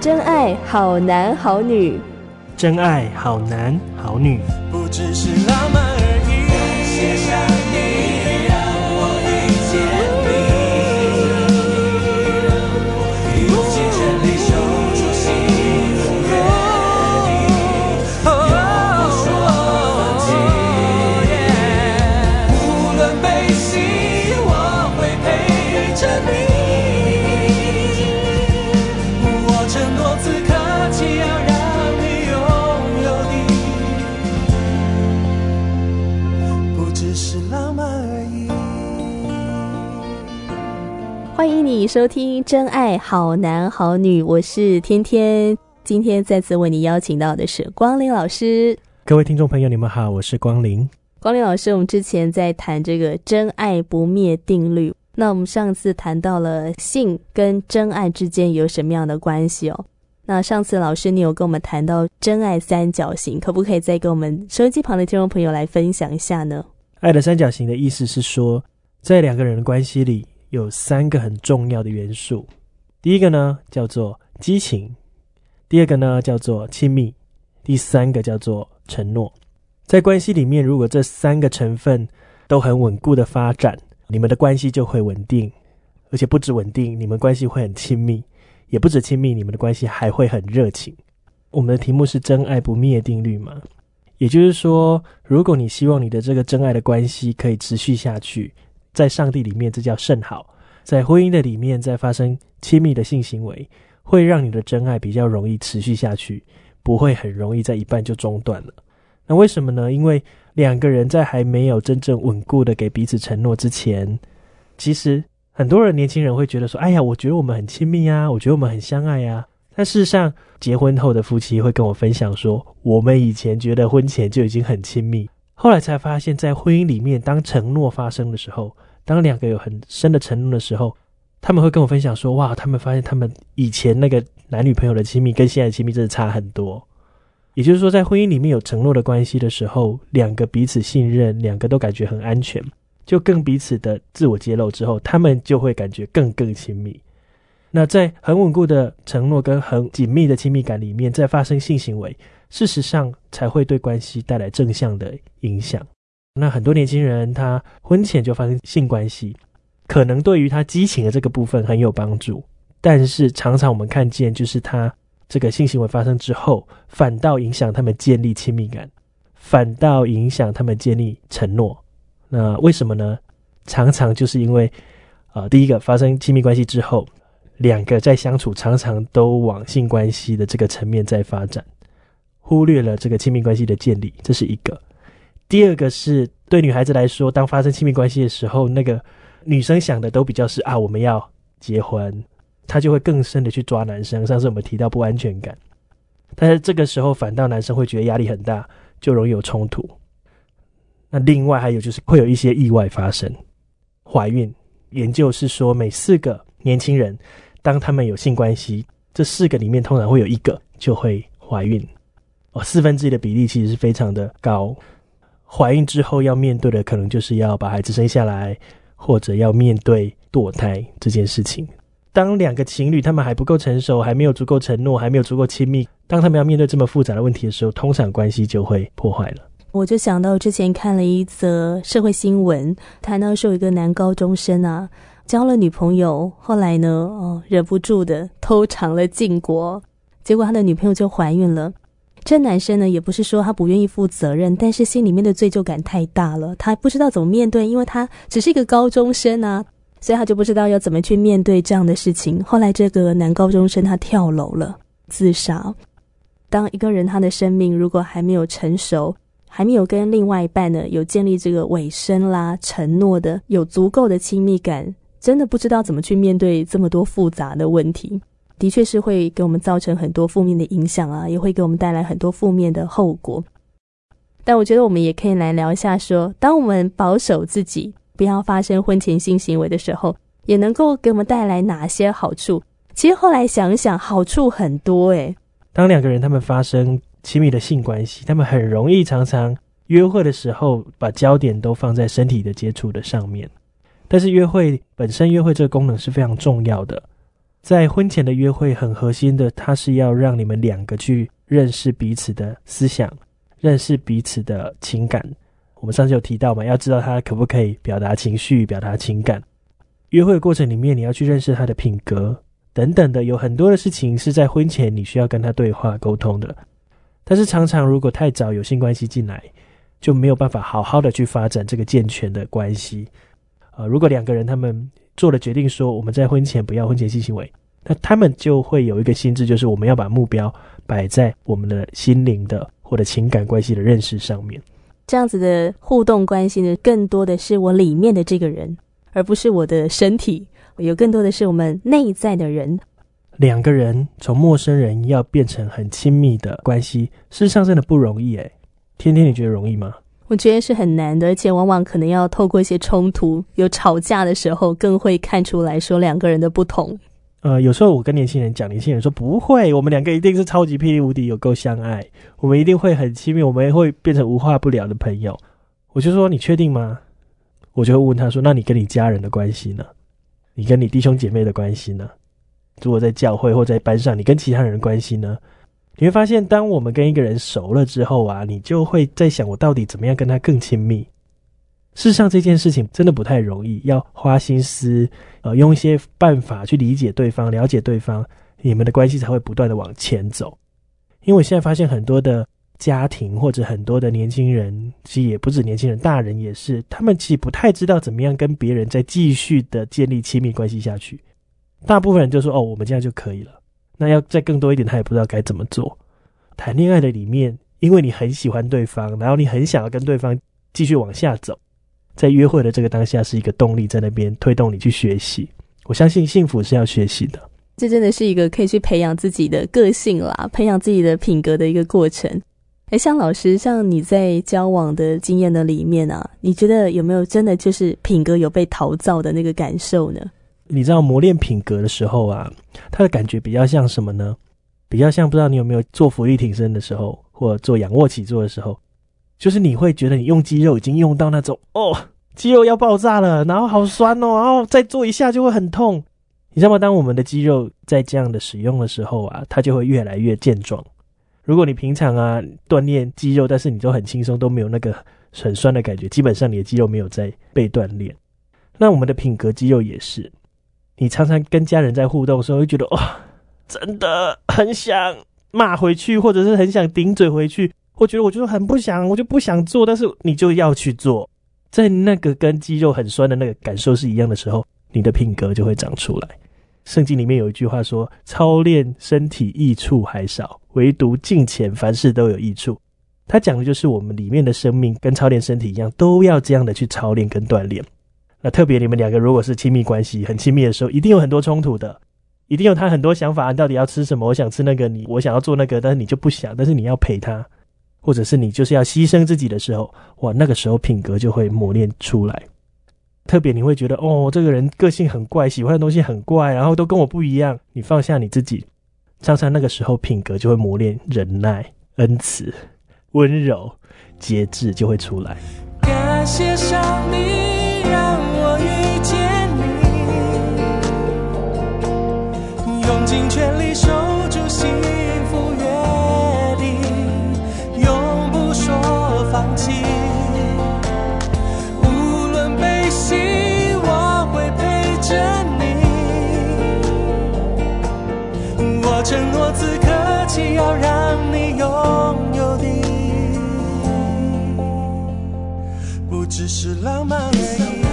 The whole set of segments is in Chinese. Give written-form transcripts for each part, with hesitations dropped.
真爱好男好女， 真爱好男好女， 不只是浪漫而已。谢上帝让我遇见你，用尽全力守住心愿你，永不说放弃。无论悲喜，我会陪着你。我承诺此刻起要让你拥有的，不只是浪漫而已。 欢迎你收听真爱好男好女，我是天天。今天再次为你邀请到的是光临老师。 各位听众朋友你们好，我是光临。 光临老师，我们之前在谈这个真爱不灭定律，那我们上次谈到了性跟真爱之间有什么样的关系哦。那上次老师你有跟我们谈到真爱三角形，可不可以再跟我们收音机旁的听众朋友来分享一下呢？ 爱的三角形的意思是说，在两个人的关系里有三个很重要的元素。第一个呢叫做激情，第二个呢叫做亲密，第三个叫做承诺。在关系里面，如果这三个成分都很稳固的发展，你们的关系就会稳定，而且不止稳定，你们关系会很亲密，也不止亲密，你们的关系还会很热情。我们的题目是真爱不灭定律嘛，也就是说，如果你希望你的这个真爱的关系可以持续下去，在上帝里面这叫甚好，在婚姻的里面再发生亲密的性行为，会让你的真爱比较容易持续下去，不会很容易在一半就中断了。那为什么呢？因为两个人在还没有真正稳固的给彼此承诺之前，其实很多人年轻人会觉得说，哎呀，我觉得我们很亲密啊，我觉得我们很相爱啊。但事实上，结婚后的夫妻会跟我分享说，我们以前觉得婚前就已经很亲密，后来才发现在婚姻里面，当承诺发生的时候，当两个有很深的承诺的时候，他们会跟我分享说，哇，他们发现他们以前那个男女朋友的亲密跟现在的亲密真的差很多。也就是说，在婚姻里面有承诺的关系的时候，两个彼此信任，两个都感觉很安全，就更彼此的自我揭露之后，他们就会感觉更亲密。那在很稳固的承诺跟很紧密的亲密感里面，再发生性行为，事实上才会对关系带来正向的影响。那很多年轻人他婚前就发生性关系，可能对于他激情的这个部分很有帮助，但是常常我们看见就是他这个性行为发生之后，反倒影响他们建立亲密感，反倒影响他们建立承诺。那为什么呢？常常就是因为第一个，发生亲密关系之后，两个在相处常常都往性关系的这个层面在发展，忽略了这个亲密关系的建立，这是一个。第二个是对女孩子来说，当发生亲密关系的时候，那个女生想的都比较是我们要结婚，她就会更深的去抓男生。上次我们提到不安全感，但是这个时候反倒男生会觉得压力很大，就容易有冲突。那另外还有就是会有一些意外发生，怀孕。研究是说每4个年轻人当他们有性关系，这4个里面通常会有1个就会怀孕，1/4的比例其实是非常的高。怀孕之后要面对的可能就是要把孩子生下来，或者要面对堕胎这件事情。当两个情侣他们还不够成熟，还没有足够承诺，还没有足够亲密，当他们要面对这么复杂的问题的时候，通常关系就会破坏了。 我就想到之前看了一则社会新闻，谈到说有一个男高中生啊，交了女朋友，后来呢忍不住的偷尝了禁果，结果他的女朋友就怀孕了。这男生呢也不是说他不愿意负责任，但是心里面的罪疚感太大了，他不知道怎么面对，因为他只是一个高中生啊，所以他就不知道要怎么去面对这样的事情。后来这个男高中生他跳楼了，自杀。当一个人他的生命如果还没有成熟，还没有跟另外一半呢有建立这个尾声啦、承诺的，有足够的亲密感，真的不知道怎么去面对这么多复杂的问题，的确是会给我们造成很多负面的影响啊，也会给我们带来很多负面的后果。但我觉得我们也可以来聊一下说，当我们保守自己不要发生婚前性行为的时候，也能够给我们带来哪些好处。其实后来想一想，好处很多耶。 当两个人他们发生亲密的性关系，他们很容易常常约会的时候把焦点都放在身体的接触的上面，但是约会本身，约会这个功能是非常重要的， 在婚前的约会很核心的，它是要让你们两个去认识彼此的思想，认识彼此的情感。我们上次有提到嘛，要知道他可不可以表达情绪，表达情感。约会的过程里面，你要去认识他的品格等等的，有很多的事情是在婚前你需要跟他对话沟通的。但是常常如果太早有性关系进来，就没有办法好好的去发展这个健全的关系。如果两个人他们做了决定说我们在婚前不要婚前性行为，那他们就会有一个心智，就是我们要把目标摆在我们的心灵的或者情感关系的认识上面。 这样子的互动关系呢，更多的是我里面的这个人，而不是我的身体，有更多的是我们内在的人。 两个人从陌生人要变成很亲密的关系，事实上真的不容易耶。天天你觉得容易吗？ 我觉得是很难的，而且往往可能要透过一些冲突，有吵架的时候更会看出来说两个人的不同。 有时候我跟年轻人讲，年轻人说不会，我们两个一定是超级霹雳无敌有够相爱，我们一定会很亲密，我们会变成无话不聊的朋友。我就说你确定吗？我就会问他说，那你跟你家人的关系呢？你跟你弟兄姐妹的关系呢？如果在教会或在班上，你跟其他人的关系呢？你会发现当我们跟一个人熟了之后啊，你就会在想我到底怎么样跟他更亲密。事实上这件事情真的不太容易，要花心思用一些办法去理解对方，了解对方，你们的关系才会不断的往前走。因为我现在发现很多的家庭或者很多的年轻人，其实也不止年轻人，大人也是，他们其实不太知道怎么样跟别人再继续的建立亲密关系下去。大部分人就说我们这样就可以了，那要再更多一点他也不知道该怎么做。谈恋爱的里面，因为你很喜欢对方，然后你很想要跟对方继续往下走，在约会的这个当下是一个动力在那边推动你去学习。我相信幸福是要学习的， 这真的是一个可以去培养自己的个性啦，培养自己的品格的一个过程。像老师，像你在交往的经验的里面啊，你觉得有没有真的就是品格有被陶造的那个感受呢？ 你知道磨练品格的时候啊，它的感觉比较像什么呢？比较像，不知道你有没有做伏地挺身的时候，或做仰卧起坐的时候，就是你会觉得你用肌肉已经用到那种肌肉要爆炸了，然后好酸然后再做一下就会很痛。你知道吗？当我们的肌肉在这样的使用的时候啊，它就会越来越健壮。如果你平常锻炼肌肉，但是你都很轻松，都没有那个很酸的感觉，基本上你的肌肉没有在被锻炼。那我们的品格肌肉也是，你常常跟家人在互动的时候会觉得真的很想骂回去，或者是很想顶嘴回去，或觉得我就很不想，我就不想做，但是你就要去做。在那个跟肌肉很酸的那个感受是一样的时候，你的品格就会长出来。圣经里面有一句话说，操练身体益处还少，唯独敬虔凡事都有益处。他讲的就是我们里面的生命跟操练身体一样，都要这样的去操练跟锻炼。那特别你们两个如果是亲密关系很亲密的时候，一定有很多冲突的，一定有他很多想法，你到底要吃什么，我想吃那个，我想要做那个，但是你就不想，但是你要陪他，或者是你就是要牺牲自己的时候，哇，那个时候品格就会磨练出来。特别你会觉得这个人个性很怪，喜欢的东西很怪，然后都跟我不一样，你放下你自己，常常那个时候品格就会磨练，忍耐、恩慈、温柔、节制就会出来。 感谢上帝让我遇见你，用尽全力守住幸福约定，永不说放弃。无论悲喜，我会陪着你。我承诺此刻起要让你拥有的，不只是浪漫而已。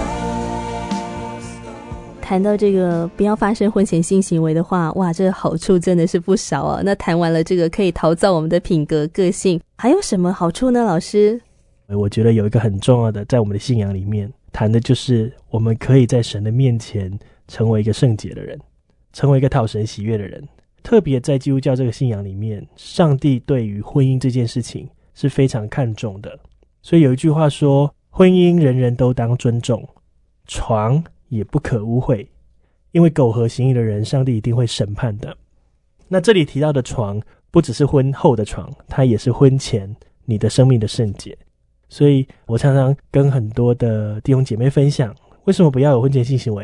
谈到这个不要发生婚前性行为的话，哇，这个好处真的是不少啊。那谈完了这个可以陶造我们的品格个性，还有什么好处呢？老师， 我觉得有一个很重要的，在我们的信仰里面谈的就是我们可以在神的面前成为一个圣洁的人，成为一个讨神喜悦的人。特别在基督教这个信仰里面，上帝对于婚姻这件事情是非常看重的。所以有一句话说，婚姻人人都当尊重，床也不可污秽，因为苟合行淫的人，上帝一定会审判的。那这里提到的床，不只是婚后的床，它也是婚前你的生命的圣洁。所以我常常跟很多的弟兄姐妹分享，为什么不要有婚前性行为？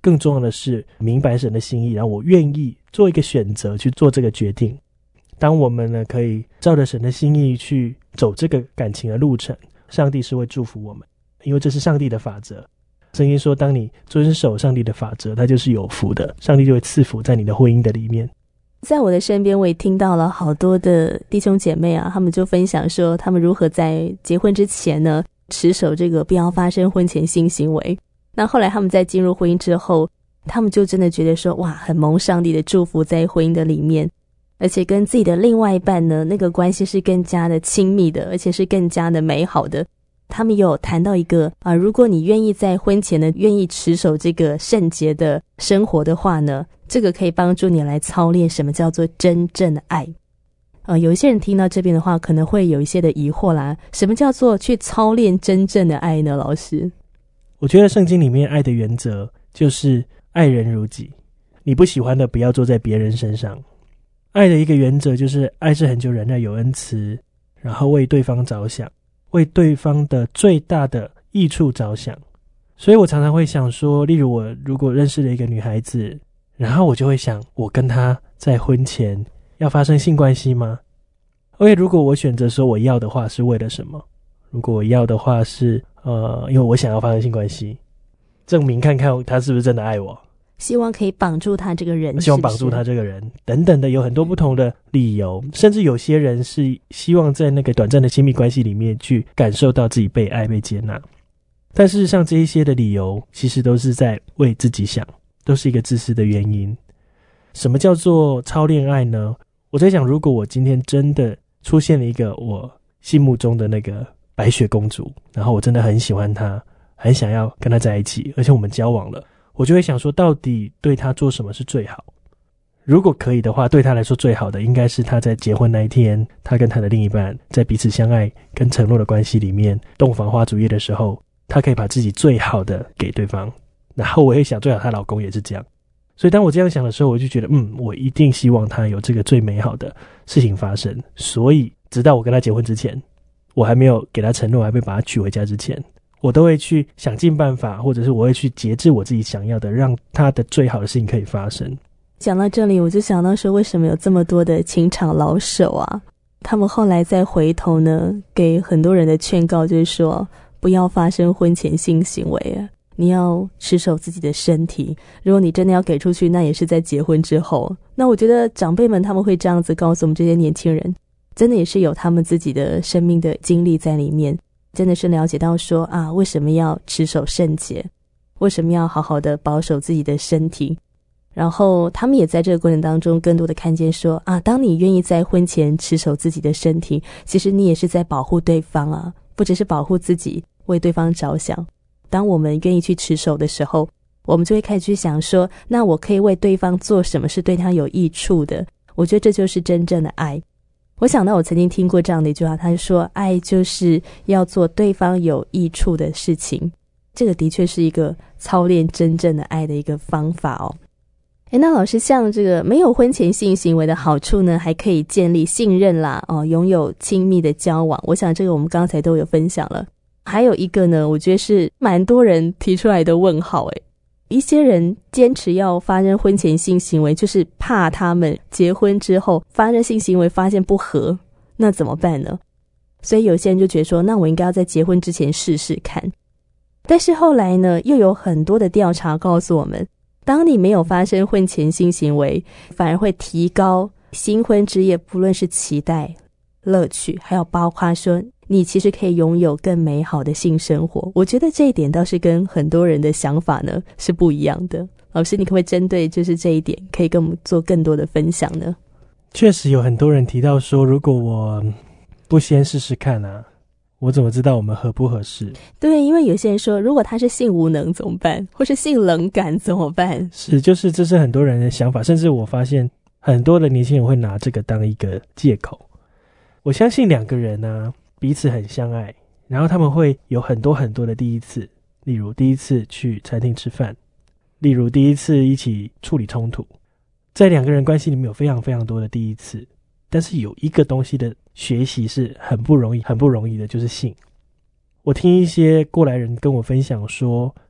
更重要的是明白神的心意，然后我愿意做一个选择去做这个决定。当我们呢可以照着神的心意去走这个感情的路程，上帝是会祝福我们，因为这是上帝的法则。圣经说当你遵守上帝的法则，它就是有福的，上帝就会赐福在你的婚姻的里面。 在我的身边我也听到了好多的弟兄姐妹啊，他们就分享说他们如何在结婚之前呢持守这个不要发生婚前性行为。那后来他们在进入婚姻之后，他们就真的觉得说哇，很蒙上帝的祝福在婚姻的里面，而且跟自己的另外一半呢那个关系是更加的亲密的，而且是更加的美好的。他们有谈到一个如果你愿意在婚前呢愿意持守这个圣洁的生活的话呢，这个可以帮助你来操练什么叫做真正的爱。有一些人听到这边的话可能会有一些的疑惑啦，什么叫做去操练真正的爱呢？老师， 我觉得圣经里面爱的原则就是爱人如己，你不喜欢的不要做在别人身上。爱的一个原则就是爱是恒久忍耐，有恩慈，然后为对方着想，为对方的最大的益处着想。所以我常常会想说，例如我如果认识了一个女孩子，然后我就会想，我跟她在婚前要发生性关系吗？因为如果我选择说我要的话是为了什么？如果我要的话是因为我想要发生性关系，证明看看她是不是真的爱我， 希望可以绑住他这个人， 希望绑住他这个人等等的，有很多不同的理由。甚至有些人是希望在那个短暂的亲密关系里面去感受到自己被爱被接纳，但事实上这一些的理由其实都是在为自己想，都是一个自私的原因。什么叫做操练爱呢？我在想，如果我今天真的出现了一个我心目中的那个白雪公主，然后我真的很喜欢她，很想要跟她在一起，而且我们交往了，我就会想说到底对她做什么是最好。如果可以的话，对她来说最好的应该是她在结婚那一天，她跟她的另一半在彼此相爱跟承诺的关系里面，洞房花烛夜的时候，她可以把自己最好的给对方。然后我也想最好她老公也是这样。所以当我这样想的时候，我就觉得我一定希望她有这个最美好的事情发生。所以直到我跟她结婚之前，我还没有给她承诺，还没把她娶回家之前，我都会去想尽办法，或者是我会去节制我自己想要的，让她的最好的事情可以发生。 讲到这里，我就想到说，为什么有这么多的情场老手啊？他们后来再回头呢，给很多人的劝告就是说，不要发生婚前性行为啊，你要持守自己的身体。如果你真的要给出去，那也是在结婚之后。那我觉得长辈们他们会这样子告诉我们这些年轻人，真的也是有他们自己的生命的经历在里面，真的是了解到说啊，为什么要持守圣洁，为什么要好好的保守自己的身体。然后他们也在这个过程当中更多的看见说啊，当你愿意在婚前持守自己的身体，其实你也是在保护对方啊，不只是保护自己，为对方着想。当我们愿意去持守的时候，我们就会开始去想说，那我可以为对方做什么是对他有益处的。我觉得这就是真正的爱。我想到我曾经听过这样的一句话，他说爱就是要做对方有益处的事情。这个的确是一个操练真正的爱的一个方法哦。那老师，像这个没有婚前性行为的好处呢，还可以建立信任啦，拥有亲密的交往。我想这个我们刚才都有分享了。还有一个呢，我觉得是蛮多人提出来的问号一些人坚持要发生婚前性行为，就是怕他们结婚之后发生性行为发现不合，那怎么办呢？所以有些人就觉得说，那我应该要在结婚之前试试看。但是后来呢，又有很多的调查告诉我们，当你没有发生婚前性行为，反而会提高新婚之夜不论是期待、乐趣，还有包括说你其实可以拥有更美好的性生活。我觉得这一点倒是跟很多人的想法呢是不一样的。老师，你可不可以针对就是这一点可以跟我们做更多的分享呢？ 确实有很多人提到说，如果我不先试试看啊，我怎么知道我们合不合适？ 对，因为有些人说，如果他是性无能怎么办，或是性冷感怎么办？ 是，就是这是很多人的想法，甚至我发现很多的年轻人会拿这个当一个借口。我相信两个人啊彼此很相爱，然后他们会有很多很多的第一次，例如第一次去餐厅吃饭，例如第一次一起处理冲突。在两个人关系里面有非常非常多的第一次，但是有一个东西的学习是很不容易的，就是性。我听一些过来人跟我分享说，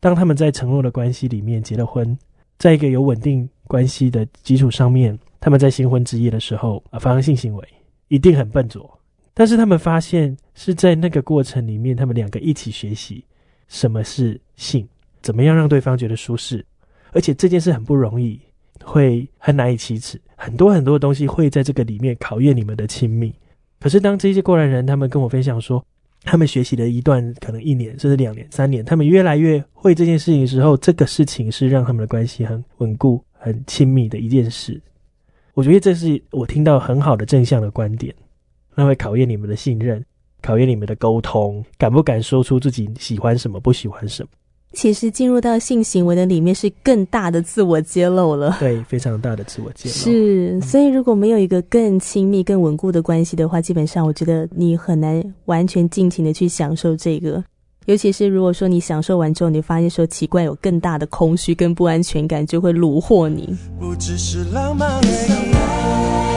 当他们在承诺的关系里面结了婚，在一个有稳定关系的基础上面，他们在新婚之夜的时候发生性行为，一定很笨拙，但是他们发现是在那个过程里面，他们两个一起学习什么是性，怎么样让对方觉得舒适，而且这件事很不容易，会很难以启齿，很多很多的东西会在这个里面考验你们的亲密。可是当这些过来人他们跟我分享说，他们学习了一段可能1年甚至2年3年，他们越来越会这件事情的时候，这个事情是让他们的关系很稳固很亲密的一件事。我觉得这是我听到很好的正向的观点，那会考验你们的信任，考验你们的沟通，敢不敢说出自己喜欢什么不喜欢什么。 其实进入到性行为的里面是更大的自我揭露了， 对，非常大的自我揭露。 是，所以如果没有一个更亲密更稳固的关系的话，基本上我觉得你很难完全尽情的去享受这个，尤其是如果说你享受完之后，你发现说奇怪有更大的空虚跟不安全感，就会虏获你。 不只是浪漫而已。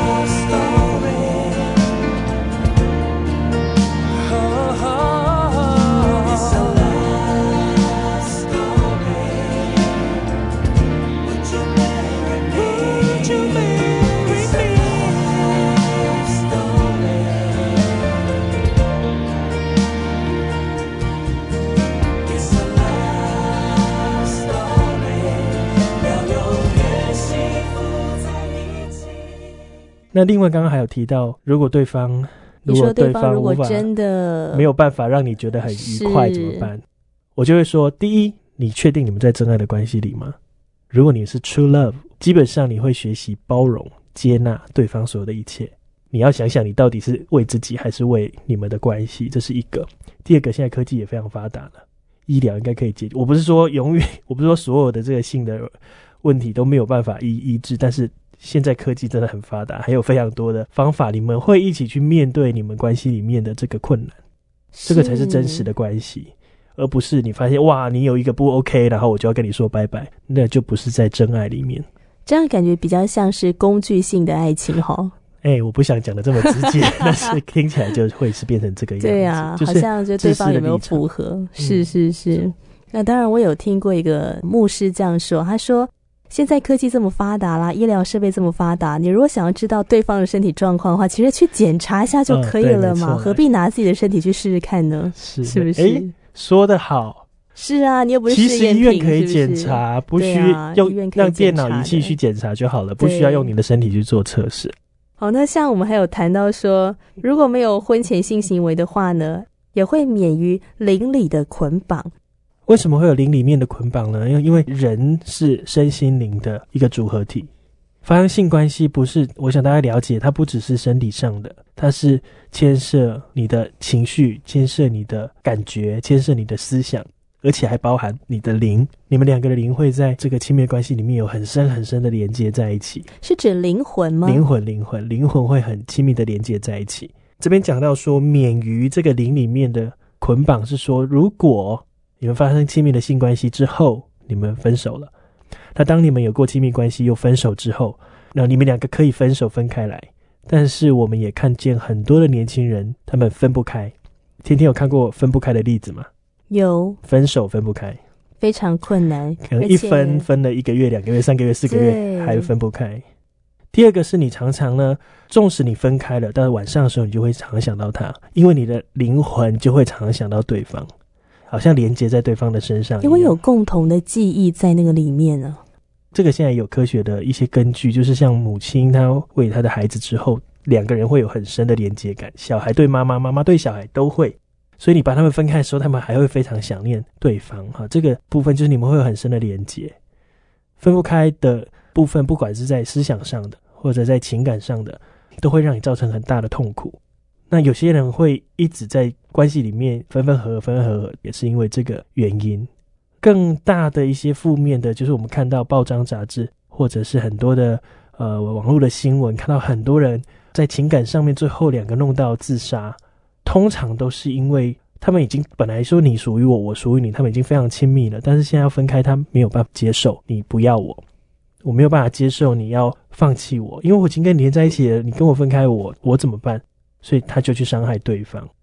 那另外刚刚还有提到，如果对方如果真的没有办法让你觉得很愉快怎么办？我就会说，第一，你确定你们在真爱的关系里吗？如果你是 true love， 基本上你会学习包容接纳对方所有的一切，你要想想你到底是为自己还是为你们的关系，这是一个。第二个，现在科技也非常发达了，医疗应该可以解决。我不是说所有的这个性的问题都没有办法医治，但是现在科技真的很发达，还有非常多的方法，你们会一起去面对你们关系里面的这个困难，这个才是真实的关系，而不是你发现哇你有一个不 OK， 然后我就要跟你说拜拜，那就不是在真爱里面。 这样感觉比较像是工具性的爱情齁。 我不想讲的这么直接但是听起来就会是变成这个样子。 对啊，好像就对方有没有符合。是。那当然我有听过一个牧师这样说，他说现在科技这么发达啦，医疗设备这么发达，你如果想要知道对方的身体状况的话，其实去检查一下就可以了嘛，何必拿自己的身体去试试看呢？是不是？ 说得好。 是啊，你又不是试验品， 其实医院可以检查，是不是？不需用让电脑仪器去检查就好了，不需要用你的身体去做测试。 好，那像我们还有谈到说，如果没有婚前性行为的话呢，也会免于邻里的捆绑。 为什么会有邻里面的捆绑呢？因为人是身心灵的一个组合体，发生性关系不是，我想大家了解，它不只是身体上的，它是牵涉你的情绪，牵涉你的感觉，牵涉你的思想，而且还包含你的灵，你们两个的灵会在这个亲密关系里面有很深很深的连接在一起。 是指灵魂吗？灵魂会很亲密的连接在一起。这边讲到说免于这个灵里面的捆绑，是说如果你们发生亲密的性关系之后你们分手了，那当你们有过亲密关系又分手之后，那你们两个可以分手分开来，但是我们也看见很多的年轻人他们分不开。天天有看过分不开的例子吗？ 有， 分手分不开， 非常困难， 可能一分了1个月2个月3个月4个月还分不开。第二个是你常常呢，纵使你分开了，但是晚上的时候你就会常常想到他，因为你的灵魂就会常常想到对方，好像连接在对方的身上一样， 因为有共同的记忆在那个里面啊。 这个现在有科学的一些根据，就是像母亲她喂她的孩子之后，2个人会有很深的连接感，小孩对妈妈，妈妈对小孩都会，所以你把他们分开的时候，他们还会非常想念对方。这个部分就是你们会有很深的连接。分不开的部分，不管是在思想上的或者在情感上的，都会让你造成很大的痛苦。那有些人会一直在关系里面分合，也是因为这个原因。更大的一些负面的，就是我们看到报章杂志或者是很多的网络的新闻，看到很多人在情感上面最后2个弄到自杀，通常都是因为他们已经本来说你属于我，我属于你，他们已经非常亲密了，但是现在要分开，他没有办法接受你不要我没有办法接受你要放弃我，因为我已经跟你连在一起了，你跟我分开我怎么办？所以他就去伤害对方。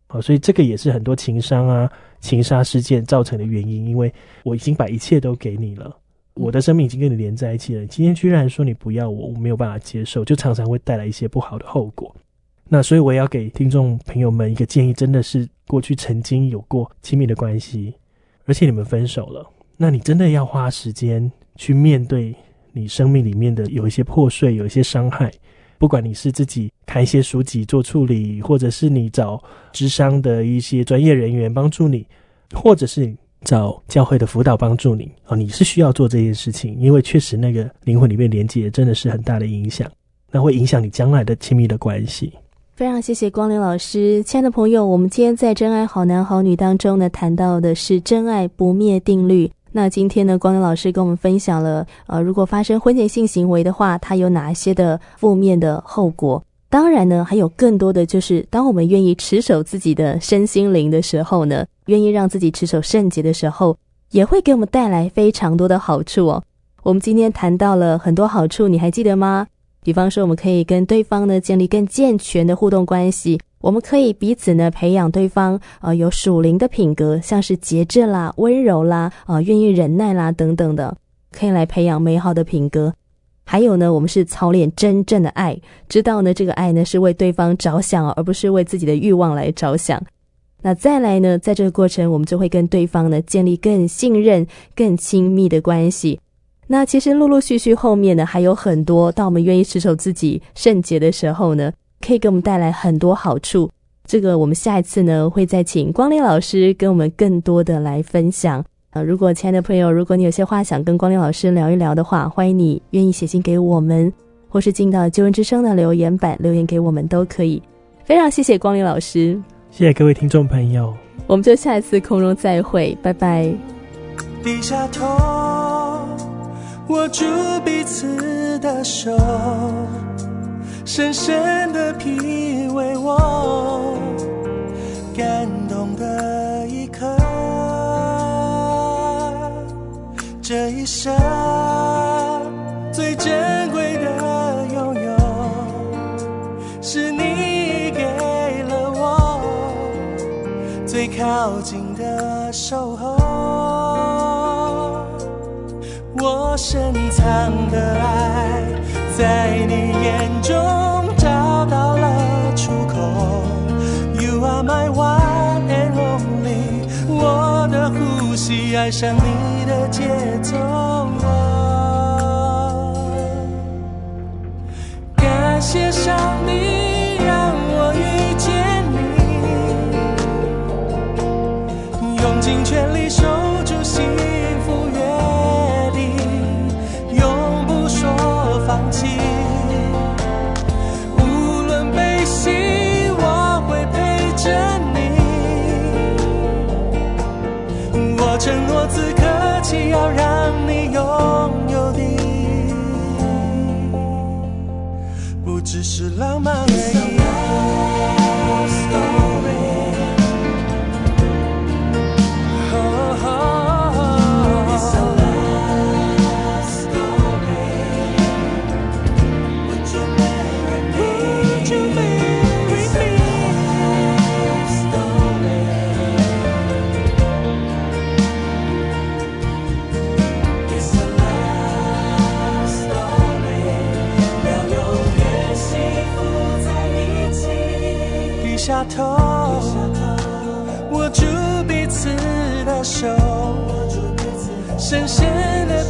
所以这个也是很多情伤啊、情杀事件造成的原因，因为我已经把一切都给你了，我的生命已经跟你连在一起了，你今天居然说你不要我，我没有办法接受，就常常会带来一些不好的后果。那所以我也要给听众朋友们一个建议，真的是过去曾经有过亲密的关系，而且你们分手了，那你真的要花时间去面对你生命里面的有一些破碎，有一些伤害，不管你是自己看一些书籍做处理，或者是你找諮商的一些专业人员帮助你，或者是你找教会的辅导帮助你，你是需要做这件事情，因为确实那个灵魂里面连接真的是很大的影响，那会影响你将来的亲密的关系。 非常谢谢光良老师。亲爱的朋友，我们今天在真爱好男好女当中呢，谈到的是真爱不灭定律。那今天呢，光良老师跟我们分享了如果发生婚前性行为的话，它有哪些的负面的后果。当然呢，还有更多的就是当我们愿意持守自己的身心灵的时候呢，愿意让自己持守圣洁的时候，也会给我们带来非常多的好处哦。我们今天谈到了很多好处，你还记得吗？比方说我们可以跟对方呢建立更健全的互动关系，我们可以彼此呢培养对方有属灵的品格，像是节制啦、温柔啦、愿意忍耐啦等等的，可以来培养美好的品格。还有呢，我们是操练真正的爱，知道呢这个爱呢是为对方着想，而不是为自己的欲望来着想。那再来呢，在这个过程我们就会跟对方呢建立更信任、更亲密的关系。那其实陆陆续续后面呢还有很多，当我们愿意持守自己圣洁的时候呢，可以给我们带来很多好处。这个我们下一次呢会再请光良老师跟我们更多的来分享。如果亲爱的朋友，如果你有些话想跟光良老师聊一聊的话，欢迎你愿意写信给我们，或是进到救恩之声的留言板留言给我们都可以。非常谢谢光良老师， 谢谢各位听众朋友， 我们就下一次空中再会，拜拜。 低下头握住彼此的手，深深的品味我感动的一刻，这一生最珍贵的拥有，是你给了我最靠近的守候，我深藏的爱在你眼中找到了出口， You are my one and only， 我的呼吸爱上你的节奏，感谢上帝让我遇见你，用尽全力守住幸福约定，永不说放弃，无论悲喜我会陪着你，我承诺此刻起要让你拥有的不只是浪漫而已。下头握住彼此的手，深深的